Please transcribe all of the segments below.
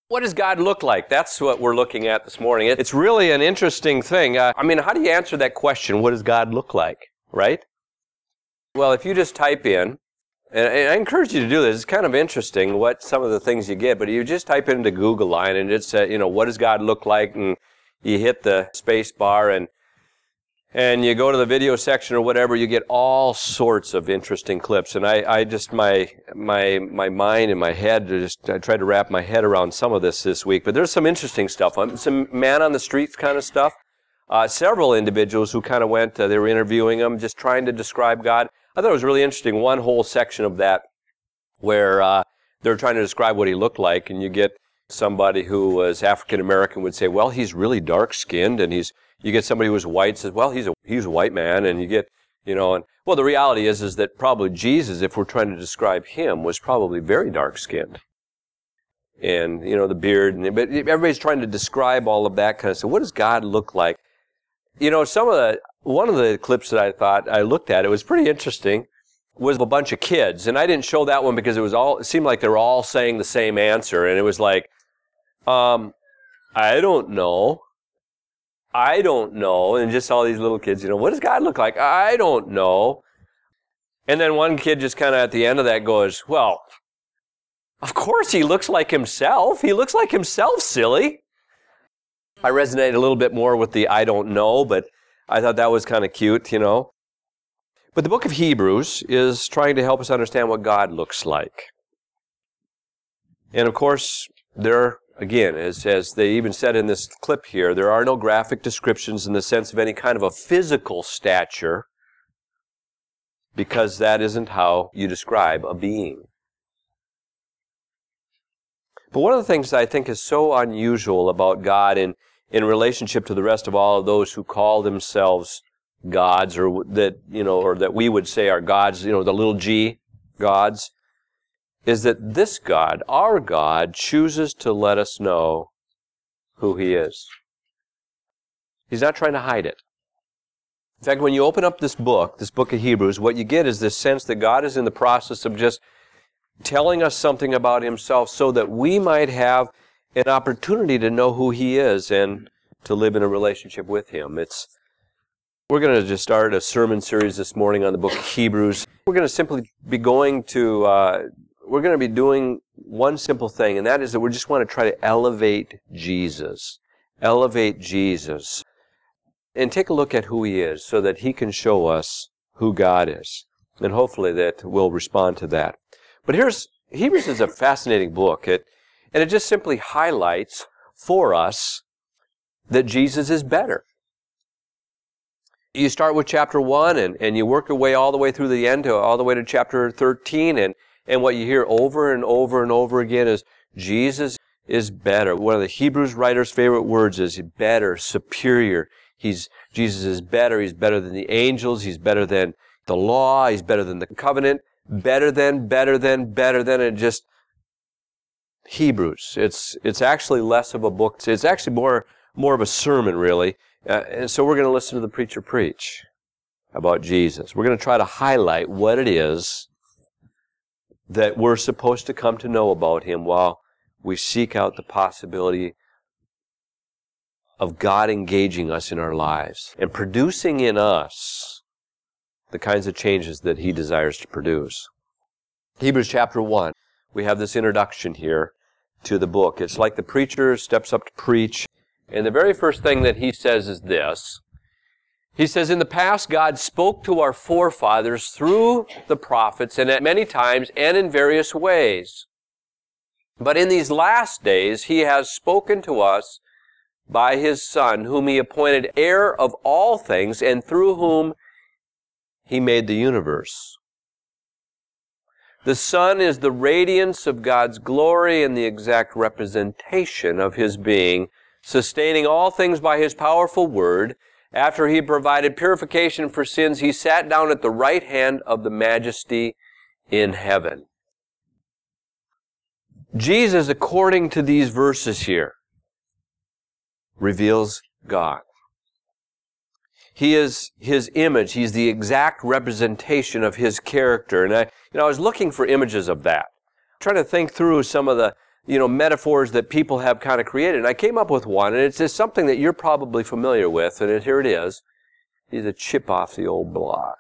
What does God look like? That's what we're looking at this morning. It's really an interesting thing. How do you answer that question? What does God look like? Right? Well, if you just type in, and I encourage you to do this. It's kind of interesting what some of the things you get, but you just type into Google line and it says, what does God look like? And you hit the space bar and you go to the video section or whatever, you get all sorts of interesting clips. And I just, my mind and my head, I tried to wrap my head around some of this week. But there's some interesting stuff. Some man on the streets kind of stuff. Several individuals who kind of went, they were interviewing them, just trying to describe God. I thought it was really interesting, one whole section of that where they're trying to describe what he looked like, and you get somebody who was African American would say, well, he's really dark skinned, and you get somebody who was white says, well, he's a white man, and you get, and well, the reality is that probably Jesus, if we're trying to describe him, was probably very dark skinned. And, the beard, but everybody's trying to describe all of that kind of stuff. What does God look like? One of the clips that I thought I looked at, it was pretty interesting, was a bunch of kids. And I didn't show that one because it seemed like they were all saying the same answer. And it was like, I don't know. And just all these little kids, what does God look like? I don't know. And then one kid just kind of at the end of that goes, well, of course he looks like himself. He looks like himself, silly. I resonated a little bit more with the I don't know, but I thought that was kind of cute, But the book of Hebrews is trying to help us understand what God looks like. And of course, there, again, as they even said in this clip here, there are no graphic descriptions in the sense of any kind of a physical stature, because that isn't how you describe a being. But one of the things that I think is so unusual about God in relationship to the rest of all of those who call themselves gods, or that we would say are gods, the little g gods, is that this God, our God, chooses to let us know who he is. He's not trying to hide it. In fact, when you open up this book of Hebrews, what you get is this sense that God is in the process of just telling us something about himself so that we might have an opportunity to know who he is and to live in a relationship with him. We're going to just start a sermon series this morning on the book of Hebrews. We're going to simply be doing one simple thing, and that is that we just want to try to elevate Jesus. Elevate Jesus. And take a look at who he is so that he can show us who God is. And hopefully that we'll respond to that. But Hebrews is a fascinating book. And it just simply highlights for us that Jesus is better. You start with chapter 1 and you work your way all the way through the end, all the way to chapter 13. And what you hear over and over and over again is Jesus is better. One of the Hebrews writer's favorite words is better, superior. Jesus is better. He's better than the angels. He's better than the law. He's better than the covenant. Better than, and just Hebrews. It's actually less of a book. It's actually more of a sermon, really. And so we're going to listen to the preacher preach about Jesus. We're going to try to highlight what it is that we're supposed to come to know about him while we seek out the possibility of God engaging us in our lives and producing in us the kinds of changes that he desires to produce. Hebrews chapter 1, we have this introduction here to the book. It's like the preacher steps up to preach, and the very first thing that he says is this. He says, in the past, God spoke to our forefathers through the prophets, and at many times and in various ways. But in these last days, he has spoken to us by his Son, whom he appointed heir of all things, and through whom he made the universe. The Son is the radiance of God's glory and the exact representation of his being, sustaining all things by his powerful word. After he provided purification for sins, he sat down at the right hand of the Majesty in heaven. Jesus, according to these verses here, reveals God. He is his image. He's the exact representation of his character. And I was looking for images of that, trying to think through some of metaphors that people have kind of created. And I came up with one, and it's just something that you're probably familiar with, and here it is. He's a chip off the old block.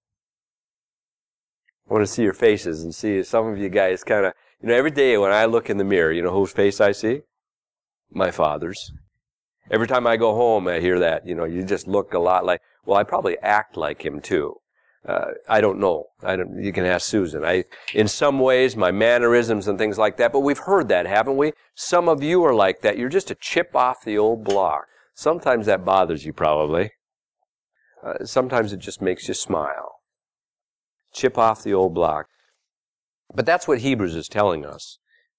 I want to see your faces and see some of you guys kind of, every day when I look in the mirror, whose face I see? My father's. Every time I go home, I hear that, you just look a lot like, well, I probably act like him too. I don't know. You can ask Susan. In some ways, my mannerisms and things like that, but we've heard that, haven't we? Some of you are like that. You're just a chip off the old block. Sometimes that bothers you probably. Sometimes it just makes you smile. Chip off the old block. But that's what Hebrews is telling us.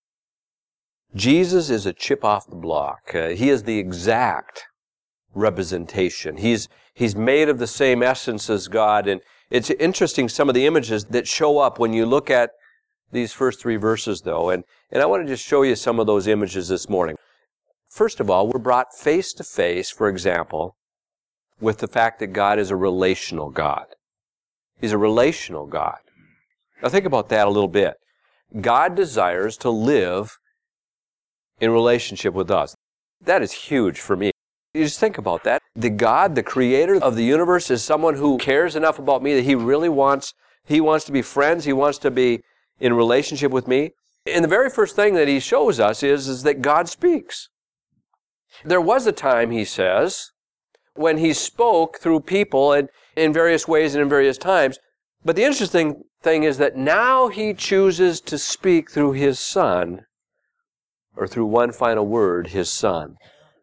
Jesus is a chip off the block. He is the exact representation. He's made of the same essence as God. And it's interesting, some of the images that show up when you look at these first 3 verses, though. And I want to just show you some of those images this morning. First of all, we're brought face to face, for example, with the fact that God is a relational God. He's a relational God. Now think about that a little bit. God desires to live in relationship with us. That is huge for me. You just think about that. The God, the creator of the universe, is someone who cares enough about me that he wants to be friends. He wants to be in relationship with me. And the very first thing that he shows us is that God speaks. There was a time, he says, when he spoke through people and in various ways and in various times. But the interesting thing is that now he chooses to speak through his Son, or through one final word, his Son.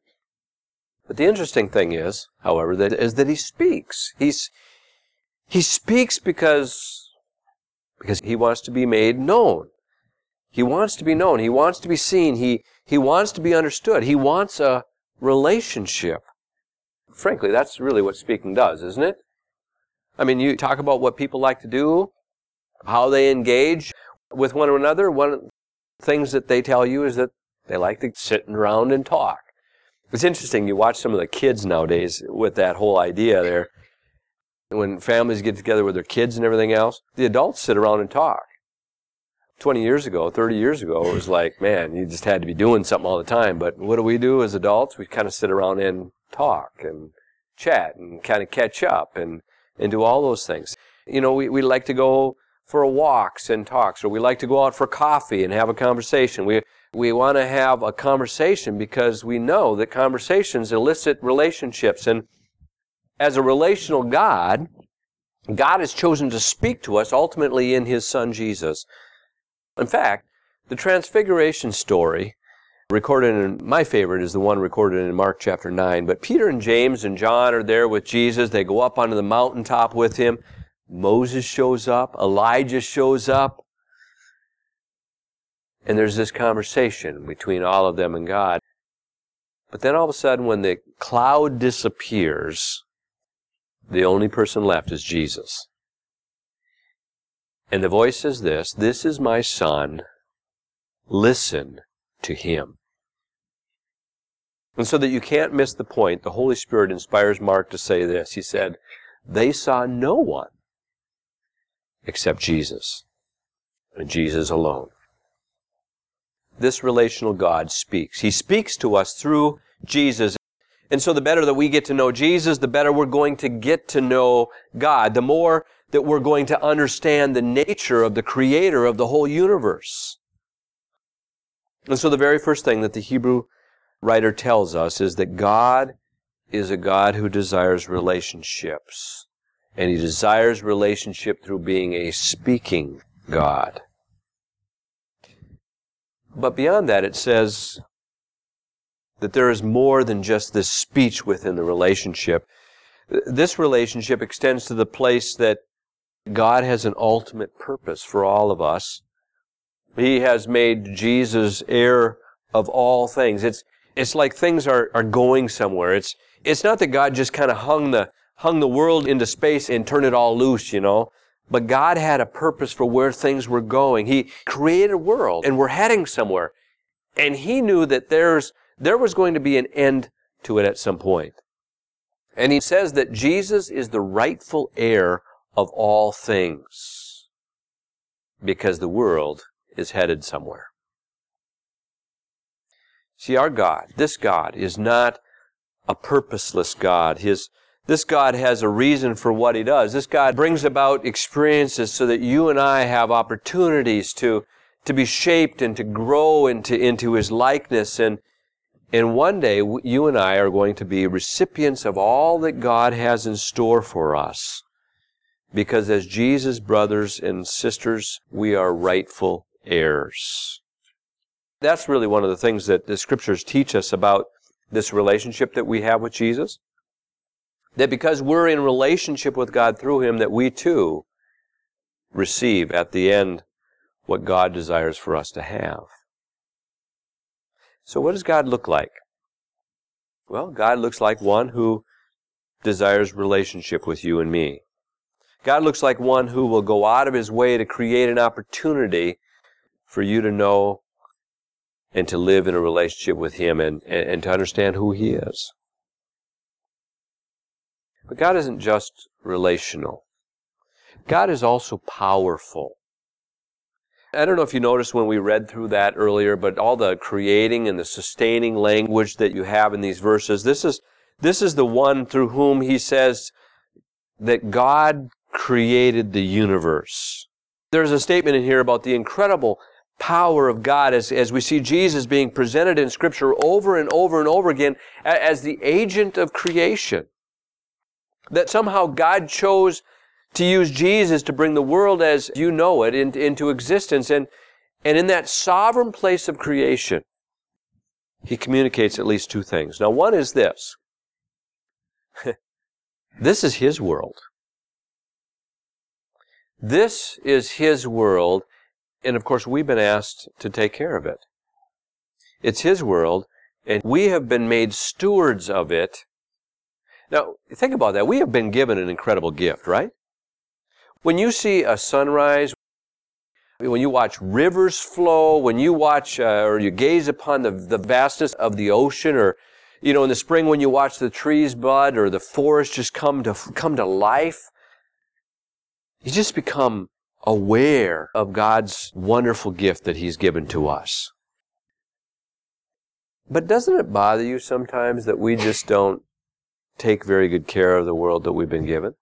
But the interesting thing is, however, that he speaks. He speaks because he wants to be made known. He wants to be known. He wants to be seen. He wants to be understood. He wants a relationship. Frankly, that's really what speaking does, isn't it? I mean, you talk about what people like to do, how they engage with one another. One of the things that they tell you is that they like to sit around and talk. It's interesting, you watch some of the kids nowadays with that whole idea there. When families get together with their kids and everything else, the adults sit around and talk. 20 years ago, 30 years ago, it was like, man, you just had to be doing something all the time. But what do we do as adults? We kind of sit around and talk and chat and kind of catch up and do all those things. We like to go for walks and talks, or we like to go out for coffee and have a conversation. We want to have a conversation because we know that conversations elicit relationships. And as a relational God, God has chosen to speak to us ultimately in his Son Jesus. In fact, the Transfiguration story recorded in, my favorite is the one recorded in Mark chapter 9. But Peter and James and John are there with Jesus. They go up onto the mountaintop with him. Moses shows up. Elijah shows up. And there's this conversation between all of them and God. But then all of a sudden, when the cloud disappears, the only person left is Jesus. And the voice says this is my Son, listen to him. And so that you can't miss the point, the Holy Spirit inspires Mark to say this. He said, they saw no one except Jesus, and Jesus alone. This relational God speaks. He speaks to us through Jesus. And so the better that we get to know Jesus, the better we're going to get to know God. The more that we're going to understand the nature of the Creator of the whole universe. And so the very first thing that the Hebrew writer tells us is that God is a God who desires relationships. And he desires relationship through being a speaking God. But beyond that, it says that there is more than just this speech within the relationship. This relationship extends to the place that God has an ultimate purpose for all of us. He has made Jesus heir of all things. It's like things are going somewhere. It's not that God just kind of hung the world into space and turned it all loose, But God had a purpose for where things were going. He created a world, and we're heading somewhere. And he knew that there was going to be an end to it at some point. And he says that Jesus is the rightful heir of all things, because the world is headed somewhere. See, our God, this God, is not a purposeless God. This God has a reason for what He does. This God brings about experiences so that you and I have opportunities to be shaped and to grow into His likeness. And one day, you and I are going to be recipients of all that God has in store for us. Because as Jesus' brothers and sisters, we are rightful heirs. That's really one of the things that the Scriptures teach us about this relationship that we have with Jesus. That because we're in relationship with God through Him, that we too receive at the end what God desires for us to have. So what does God look like? Well, God looks like one who desires relationship with you and me. God looks like one who will go out of His way to create an opportunity for you to know and to live in a relationship with Him and to understand who He is. But God isn't just relational. God is also powerful. I don't know if you noticed when we read through that earlier, but all the creating and the sustaining language that you have in these verses, this is the one through whom He says that God created the universe. There's a statement in here about the incredible power of God as we see Jesus being presented in Scripture over and over and over again as the agent of creation. That somehow God chose to use Jesus to bring the world as you know it into existence. And in that sovereign place of creation, He communicates at least two things. Now, one is this. This is His world. This is His world, and of course we've been asked to take care of it. It's His world, and we have been made stewards of it. Now, think about that. We have been given an incredible gift, right? When you see a sunrise, when you watch rivers flow, when you watch or you gaze upon the vastness of the ocean, or in the spring when you watch the trees bud or the forest just come to life, you just become aware of God's wonderful gift that He's given to us. But doesn't it bother you sometimes that we just don't take very good care of the world that we've been given?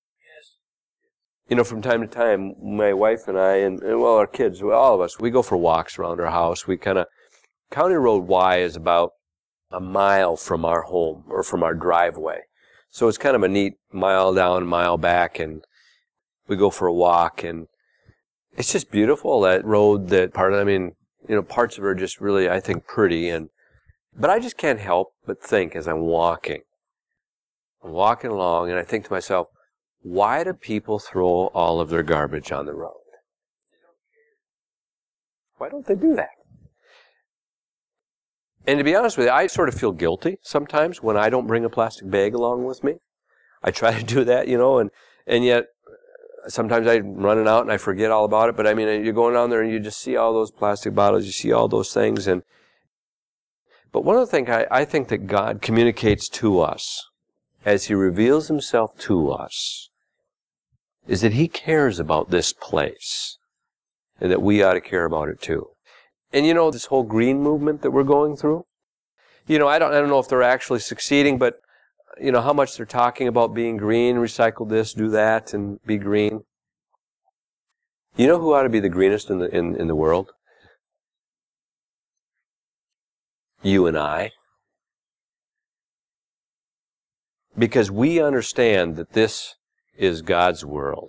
From time to time, my wife and I, and our kids, all of us, we go for walks around our house. County Road Y is about a mile from our home, or from our driveway. So it's kind of a neat mile down, mile back, and we go for a walk, and it's just beautiful, that road, parts of it are just really, I think, pretty, but I just can't help but think as I'm walking along, and I think to myself, why do people throw all of their garbage on the road? Why don't they do that? And to be honest with you, I sort of feel guilty sometimes when I don't bring a plastic bag along with me. I try to do that, and yet sometimes I'm running out and I forget all about it. But you're going down there and you just see all those plastic bottles, you see all those things. But one of the things I think that God communicates to us as He reveals Himself to us is that He cares about this place and that we ought to care about it too. And this whole green movement that we're going through, I don't know if they're actually succeeding, but how much they're talking about being green, recycle this, do that, and be green. You know who ought to be the greenest in the world? You and I. Because we understand that this is God's world.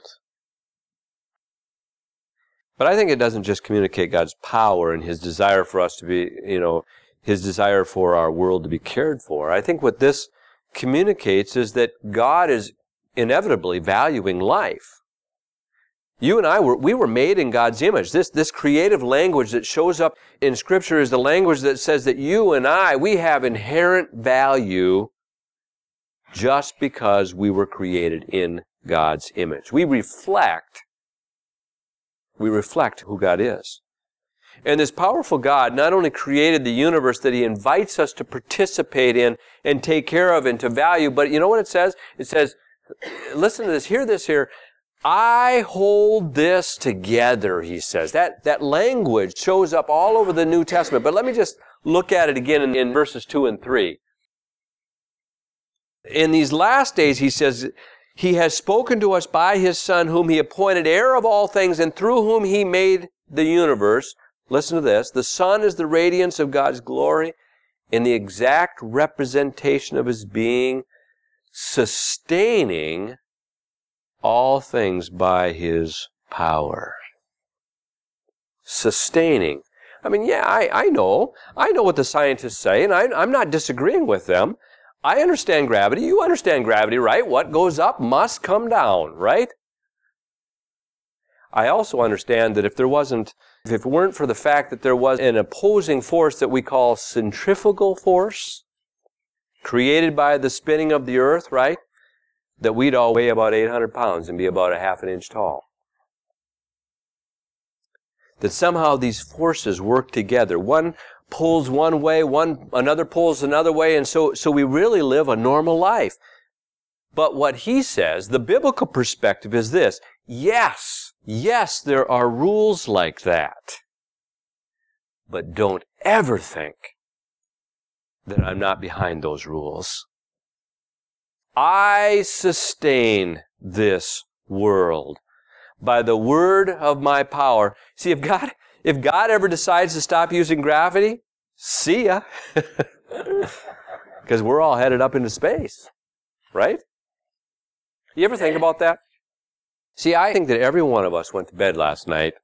But I think it doesn't just communicate God's power and His desire for us to be, His desire for our world to be cared for. I think what this communicates is that God is inevitably valuing life. You and I we were made in God's image. This creative language that shows up in Scripture is the language that says that you and I, we have inherent value just because we were created in God's image. We reflect who God is. And this powerful God not only created the universe that He invites us to participate in and take care of and to value, but you know what it says? It says, listen to this, hear this here, I hold this together, He says. That language shows up all over the New Testament. But let me just Look at it again in verses 2 and 3. In these last days, he says, He has spoken to us by His Son, whom He appointed heir of all things, and through whom He made the universe. Listen to this. The Son is the radiance of God's glory in the exact representation of His being, sustaining all things by His power. Sustaining. I mean, yeah, I know what the scientists say, and I'm not disagreeing with them. I understand gravity. You understand gravity, right? What goes up must come down, right? I also understand that if it weren't for the fact that there was an opposing force that we call centrifugal force, created by the spinning of the earth, right? That we'd all weigh about 800 pounds and be about a half an inch tall. That somehow these forces work together. One pulls one way, another pulls another way, and so we really live a normal life. But what he says, the biblical perspective is this: yes, there are rules like that. But don't ever think that I'm not behind those rules. I sustain this world by the word of my power. See, if God ever decides to stop using gravity, see ya. Because we're all headed up into space, right? You ever think about that? See, I think that every one of us went to bed last night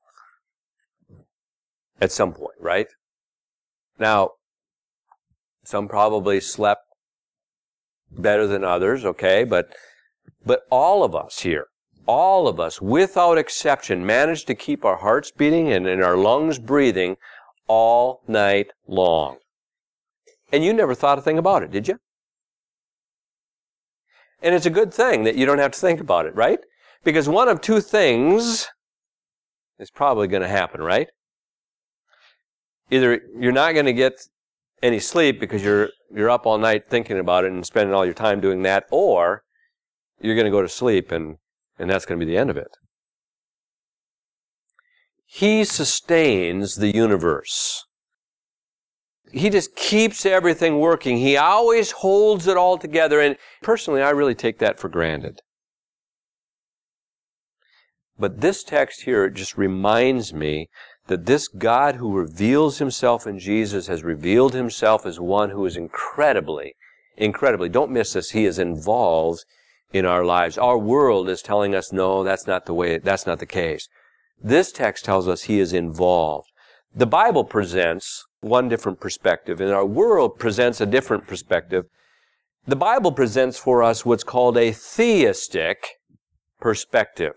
at some point, right? Now, some probably slept better than others, okay? But all of us here, all of us, without exception, managed to keep our hearts beating and our lungs breathing all night long. And you never thought a thing about it, did you? And it's a good thing that you don't have to think about it, right? Because one of two things is probably going to happen, right? Either you're not going to get any sleep because you're up all night thinking about it and spending all your time doing that, or you're going to go to sleep and that's going to be the end of it. He sustains the universe. He just keeps everything working. He always holds it all together, and personally, I really take that for granted. But this text here just reminds me that this God who reveals Himself in Jesus has revealed Himself as one who is incredibly, don't miss this, He is involved in our lives. Our world is telling us, no, that's not the case. This text tells us He is involved. The Bible presents one different perspective, and our world presents a different perspective. The Bible presents for us what's called a theistic perspective,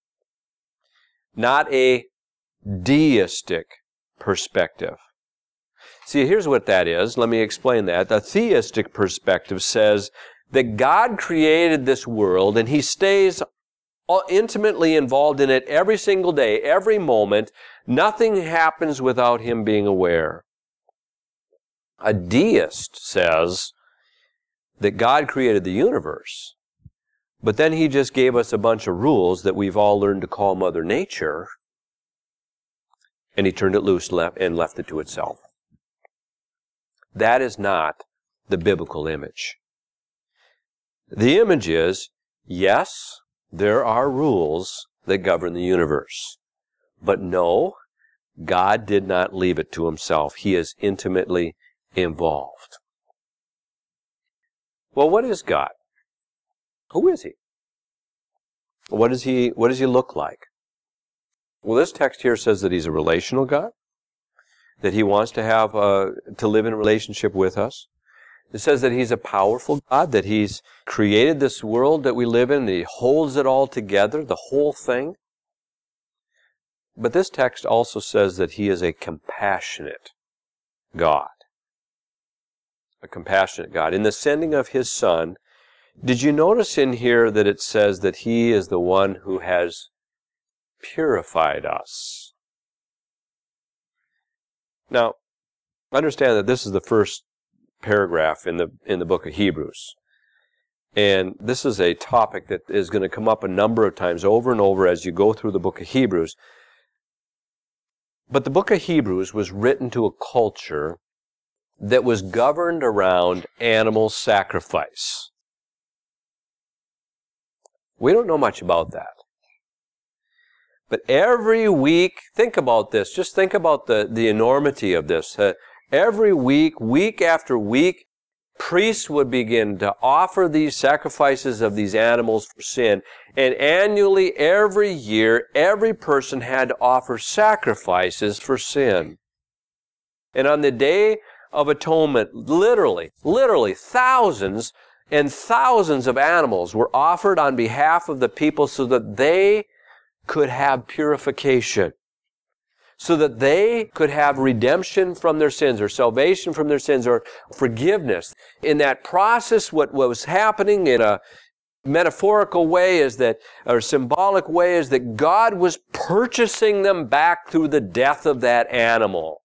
not a deistic perspective. See, here's what that is. Let me explain that. The theistic perspective says that God created this world and He stays intimately involved in it every single day, every moment. Nothing happens without Him being aware. A deist says that God created the universe, but then He just gave us a bunch of rules that we've all learned to call Mother Nature, and He turned it loose and left it to itself. That is not the biblical image. The image is, yes, there are rules that govern the universe. But no, God did not leave it to Himself. He is intimately involved. Well, what is God? Who is He? What does He look like? Well, this text here says that He's a relational God, that He wants to live in a relationship with us. It says that He's a powerful God, that He's created this world that we live in, that He holds it all together, the whole thing. But this text also says that He is a compassionate God. A compassionate God. In the sending of His Son, did you notice in here that it says that He is the one who has purified us? Now, understand that this is the first paragraph in the book of Hebrews. And this is a topic that is going to come up a number of times over and over as you go through the book of Hebrews. But the book of Hebrews was written to a culture that was governed around animal sacrifice. We don't know much about that. But every week, think about this. Just think about the enormity of this. Every week, week after week, priests would begin to offer these sacrifices of these animals for sin. And annually, every year, every person had to offer sacrifices for sin. And on the Day of Atonement, literally, thousands and thousands of animals were offered on behalf of the people so that they could have purification, so that they could have redemption from their sins, or salvation from their sins, or forgiveness. In that process, what was happening in a metaphorical way is that, or symbolic way, is that God was purchasing them back through the death of that animal.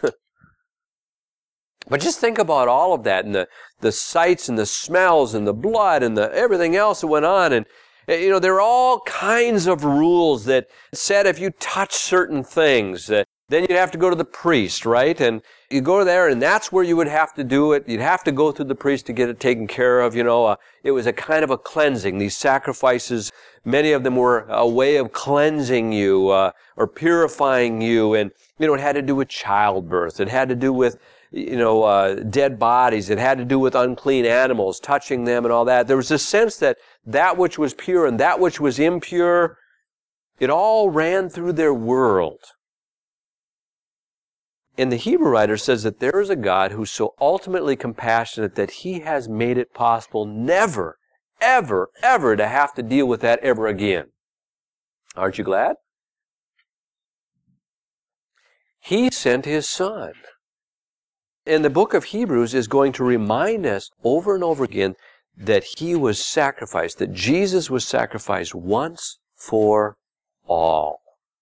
But just think about all of that, and the sights and the smells and the blood and everything else that went on. And there are all kinds of rules that said if you touch certain things, then you'd have to go to the priest, right? And you go there, and that's where you would have to do it. You'd have to go through the priest to get it taken care of. It was a kind of a cleansing. These sacrifices, many of them were a way of cleansing you or purifying you. And, it had to do with childbirth. It had to do with dead bodies. It had to do with unclean animals, touching them and all that. There was a sense that which was pure and that which was impure, it all ran through their world. And the Hebrew writer says that there is a God who's so ultimately compassionate that He has made it possible never, ever, ever to have to deal with that ever again. Aren't you glad? He sent His Son. And the book of Hebrews is going to remind us over and over again that He was sacrificed, that Jesus was sacrificed once for all.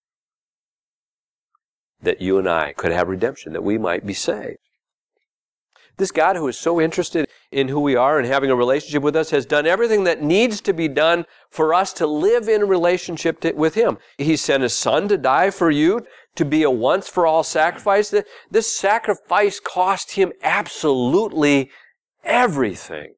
That you and I could have redemption, that we might be saved. This God who is so interested in who we are and having a relationship with us has done everything that needs to be done for us to live in a relationship with Him. He sent His Son to die for you, to be a once-for-all sacrifice. This sacrifice cost Him absolutely everything.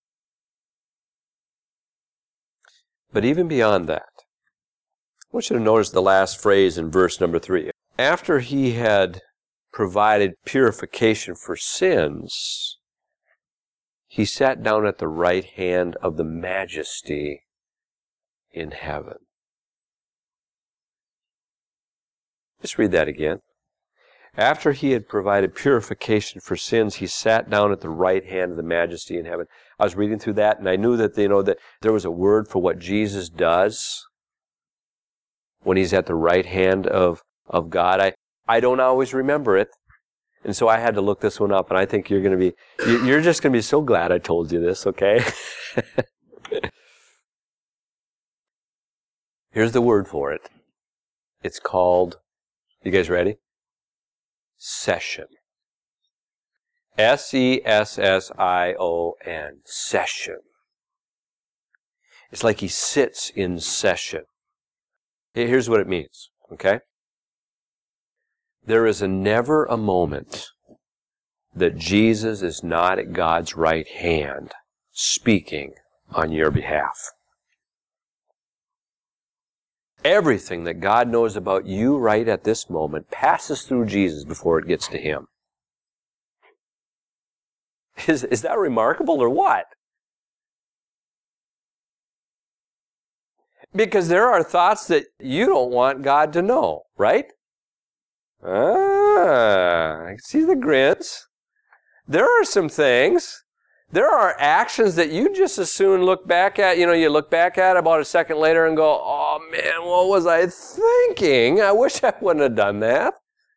But even beyond that, I want you to notice the last phrase in verse number 3. After He had provided purification for sins, He sat down at the right hand of the Majesty in heaven. Just read that again. After He had provided purification for sins, He sat down at the right hand of the Majesty in heaven. I was reading through that, and I knew that that there was a word for what Jesus does when He's at the right hand of God. I don't always remember it, and so I had to look this one up, and I think you're just going to be so glad I told you this, okay? Here's the word for it. It's called, you guys ready? Session. S-E-S-S-I-O-N. Session. It's like He sits in session. Here's what it means, okay? There is never a moment that Jesus is not at God's right hand speaking on your behalf. Everything that God knows about you right at this moment passes through Jesus before it gets to Him. Is that remarkable or what? Because there are thoughts that you don't want God to know, right? I see the grins. There are some things. There are actions that you just as soon look back at. You look back at about a second later and go, oh man, what was I thinking? I wish I wouldn't have done that.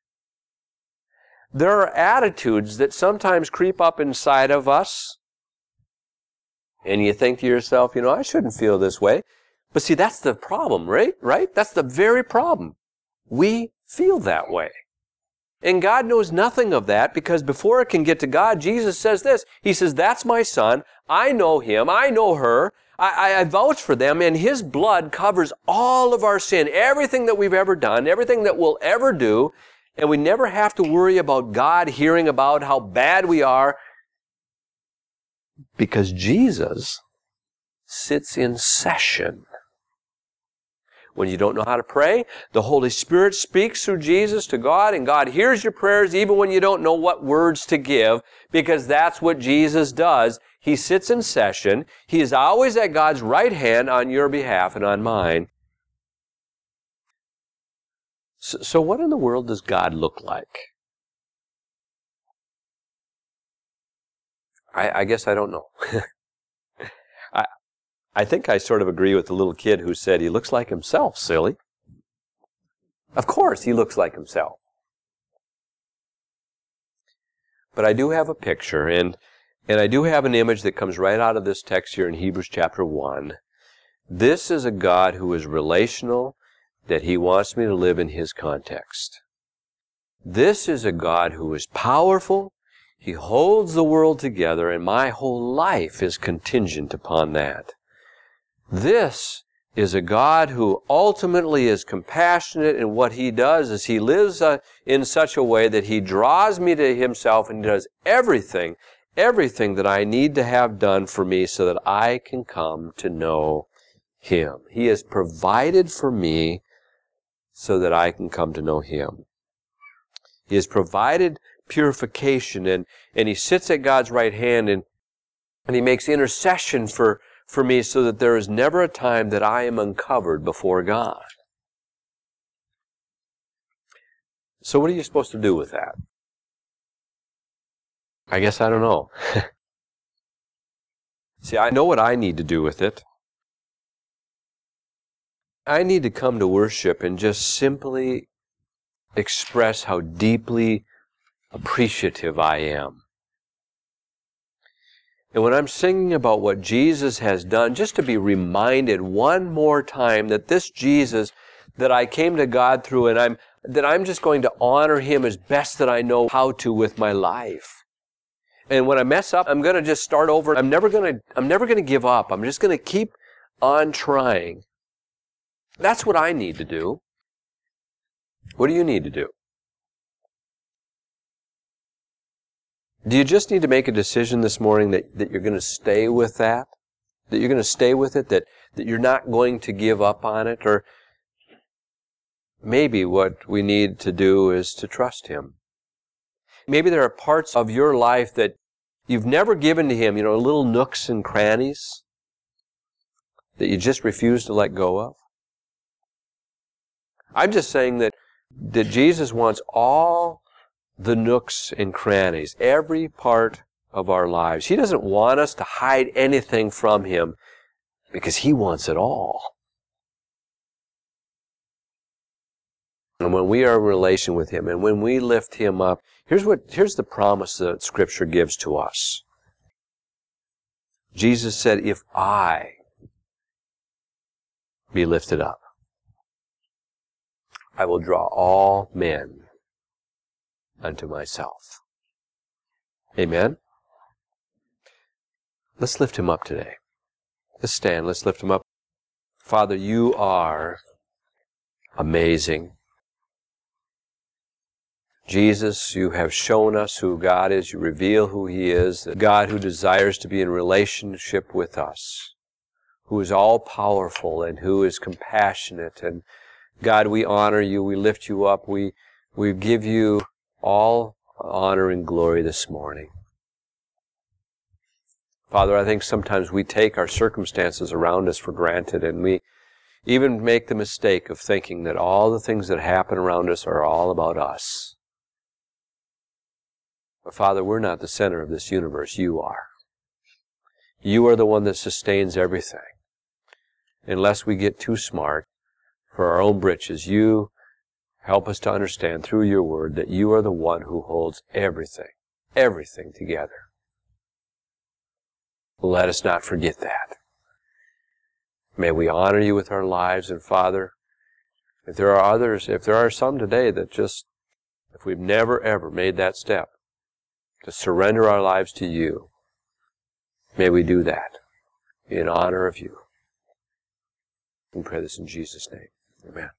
There are attitudes that sometimes creep up inside of us. And you think to yourself, I shouldn't feel this way. But see, that's the problem, right? That's the very problem. We feel that way. And God knows nothing of that, because before it can get to God, Jesus says this. He says, that's my Son. I know him. I know her. I vouch for them, and His blood covers all of our sin, everything that we've ever done, everything that we'll ever do. And we never have to worry about God hearing about how bad we are, because Jesus sits in session. When you don't know how to pray, the Holy Spirit speaks through Jesus to God, and God hears your prayers even when you don't know what words to give, because that's what Jesus does. He sits in session. He is always at God's right hand on your behalf and on mine. So what in the world does God look like? I guess I don't know. I think I sort of agree with the little kid who said, he looks like himself, silly. Of course, he looks like himself. But I do have a picture, and I do have an image that comes right out of this text here in Hebrews chapter 1. This is a God who is relational, that He wants me to live in His context. This is a God who is powerful. He holds the world together, and my whole life is contingent upon that. This is a God who ultimately is compassionate, and what He does is He lives in such a way that He draws me to Himself, and He does everything that I need to have done for me so that I can come to know Him. He has provided for me so that I can come to know Him. He has provided purification, and He sits at God's right hand, and He makes intercession for me so that there is never a time that I am uncovered before God. So what are you supposed to do with that? I guess I don't know. See, I know what I need to do with it. I need to come to worship and just simply express how deeply appreciative I am. And when I'm singing about what Jesus has done, just to be reminded one more time that this Jesus that I came to God through, and I'm just going to honor Him as best that I know how to with my life. And when I mess up, I'm going to just start over. I'm never going to give up. I'm just going to keep on trying. That's what I need to do. What do you need to do? Do you just need to make a decision this morning that you're going to stay with that? That you're going to stay with it? That you're not going to give up on it? Or maybe what we need to do is to trust Him. Maybe there are parts of your life that you've never given to Him, little nooks and crannies that you just refuse to let go of. I'm just saying that Jesus wants all the nooks and crannies, every part of our lives. He doesn't want us to hide anything from Him because He wants it all. And when we are in relation with Him and when we lift Him up, here's the promise that Scripture gives to us. Jesus said, if I be lifted up, I will draw all men unto myself. Amen? Let's lift Him up today. Let's stand. Let's lift Him up. Father, You are amazing. Jesus, You have shown us who God is. You reveal who He is. The God who desires to be in relationship with us, who is all-powerful and who is compassionate. And God, we honor You. We lift You up. We give You all honor and glory this morning. Father, I think sometimes we take our circumstances around us for granted, and we even make the mistake of thinking that all the things that happen around us are all about us. But Father, we're not the center of this universe. You are. You are the one that sustains everything. Unless we get too smart for our own britches, You help us to understand through Your Word that You are the one who holds everything together. Let us not forget that. May we honor You with our lives. And Father, if there are some today that if we've never ever made that step to surrender our lives to You, may we do that in honor of You. We pray this in Jesus' name. Amen.